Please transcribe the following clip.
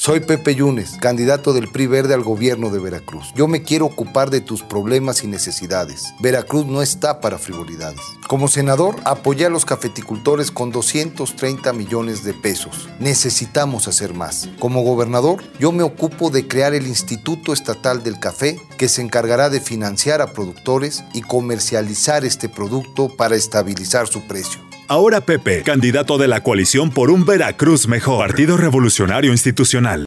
Soy Pepe Yunes, candidato del PRI Verde al gobierno de Veracruz. Yo me quiero ocupar de tus problemas y necesidades. Veracruz no está para frivolidades. Como senador, apoyé a los cafeticultores con 230 millones de pesos. Necesitamos hacer más. Como gobernador, yo me ocupo de crear el Instituto Estatal del Café, que se encargará de financiar a productores y comercializar este producto para estabilizar su precio. Ahora Pepe, candidato de la coalición por un Veracruz mejor. Partido Revolucionario Institucional.